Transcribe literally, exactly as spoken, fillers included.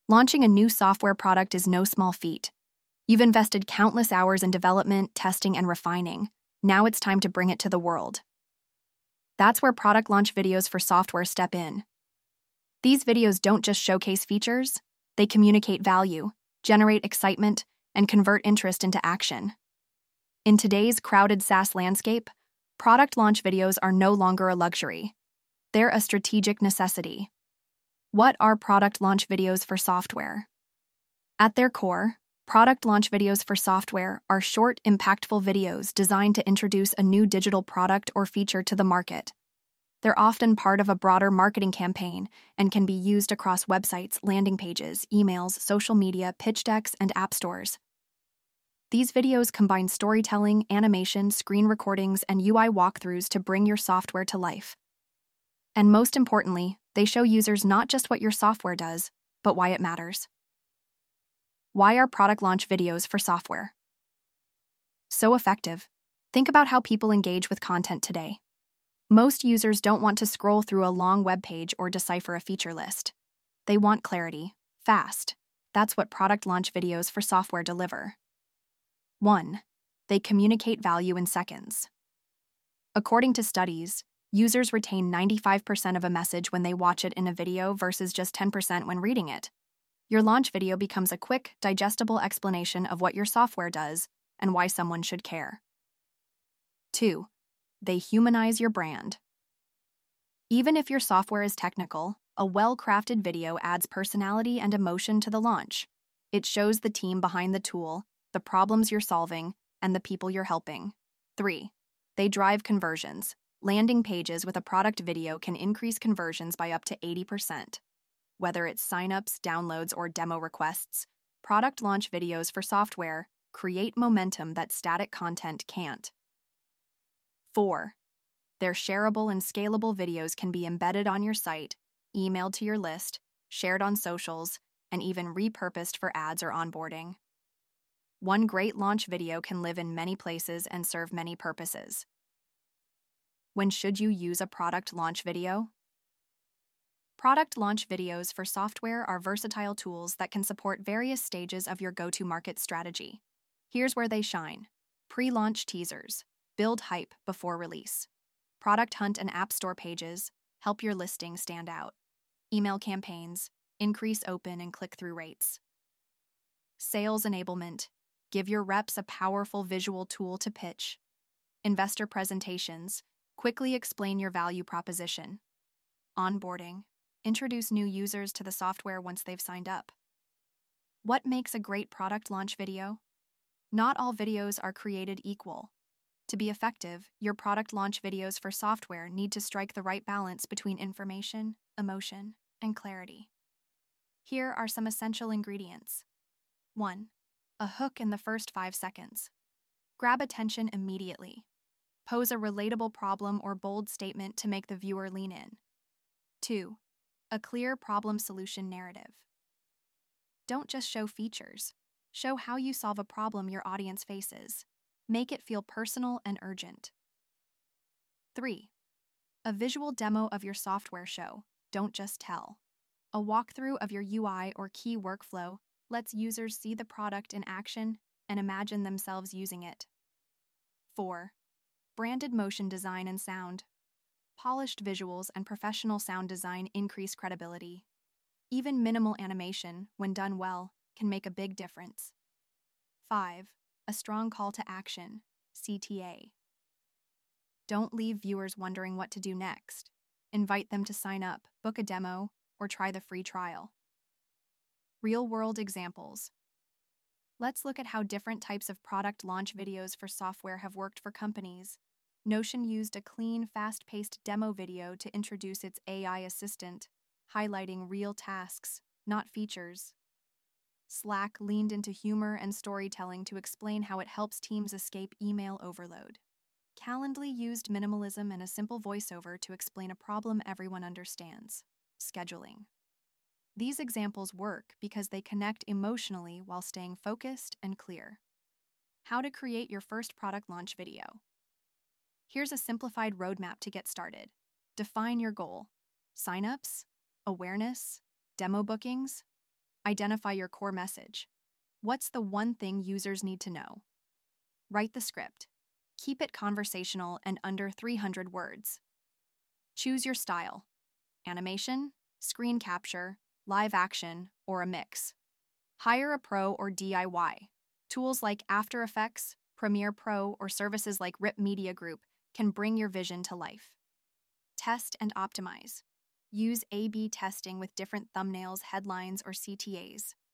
Launching a new software product is no small feat. You've invested countless hours in development, testing, and refining. Now it's time to bring it to the world. That's where product launch videos for software step in. These videos don't just showcase features, they communicate value, generate excitement, and convert interest into action. In today's crowded SaaS landscape, product launch videos are no longer a luxury. They're a strategic necessity. What are product launch videos for software? At their core, product launch videos for software are short, impactful videos designed to introduce a new digital product or feature to the market. They're often part of a broader marketing campaign and can be used across websites, landing pages, emails, social media, pitch decks, and app stores. These videos combine storytelling, animation, screen recordings, and U I walkthroughs to bring your software to life. And most importantly, they show users not just what your software does, but why it matters. Why are product launch videos for software so effective? Think about how people engage with content today. Most users don't want to scroll through a long web page or decipher a feature list. They want clarity, fast. That's what product launch videos for software deliver. one. They communicate value in seconds. According to studies, users retain ninety-five percent of a message when they watch it in a video versus just ten percent when reading it. Your launch video becomes a quick, digestible explanation of what your software does and why someone should care. two. They humanize your brand. Even if your software is technical, a well-crafted video adds personality and emotion to the launch. It shows the team behind the tool, the problems you're solving, and the people you're helping. three. They drive conversions. Landing pages with a product video can increase conversions by up to eighty percent. Whether it's signups, downloads, or demo requests, product launch videos for software create momentum that static content can't. four. Their shareable and scalable videos can be embedded on your site, emailed to your list, shared on socials, and even repurposed for ads or onboarding. One great launch video can live in many places and serve many purposes. When should you use a product launch video? Product launch videos for software are versatile tools that can support various stages of your go-to-market strategy. Here's where they shine. Pre-launch teasers. Build hype before release. Product hunt and app store pages help your listing stand out. Email campaigns increase open and click-through rates. Sales enablement. Give your reps a powerful visual tool to pitch. Investor presentations. Quickly explain your value proposition. Onboarding. Introduce new users to the software once they've signed up. What makes a great product launch video? Not all videos are created equal. To be effective, your product launch videos for software need to strike the right balance between information, emotion, and clarity. Here are some essential ingredients. one. A hook in the first five seconds. Grab attention immediately. Pose a relatable problem or bold statement to make the viewer lean in. two. A clear problem-solution narrative. Don't just show features. Show how you solve a problem your audience faces. Make it feel personal and urgent. three. A visual demo of your software show. Don't just tell. A walkthrough of your U I or key workflow lets users see the product in action and imagine themselves using it. four. Branded motion design and sound. Polished visuals and professional sound design increase credibility. Even minimal animation, when done well, can make a big difference. five. A strong call to action, C T A. Don't leave viewers wondering what to do next. Invite them to sign up, book a demo, or try the free trial. Real-world examples. Let's look at how different types of product launch videos for software have worked for companies. Notion used a clean, fast-paced demo video to introduce its A I assistant, highlighting real tasks, not features. Slack leaned into humor and storytelling to explain how it helps teams escape email overload. Calendly used minimalism and a simple voiceover to explain a problem everyone understands: scheduling. These examples work because they connect emotionally while staying focused and clear. How to create your first product launch video. Here's a simplified roadmap to get started. Define your goal: signups, awareness, demo bookings. Identify your core message. What's the one thing users need to know? Write the script. Keep it conversational and under three hundred words. Choose your style: animation, screen capture, live action, or a mix. Hire a pro or D I Y. Tools like After Effects, Premiere Pro, or services like Rip Media Group can bring your vision to life. Test and optimize. Use A B testing with different thumbnails, headlines, or C T As.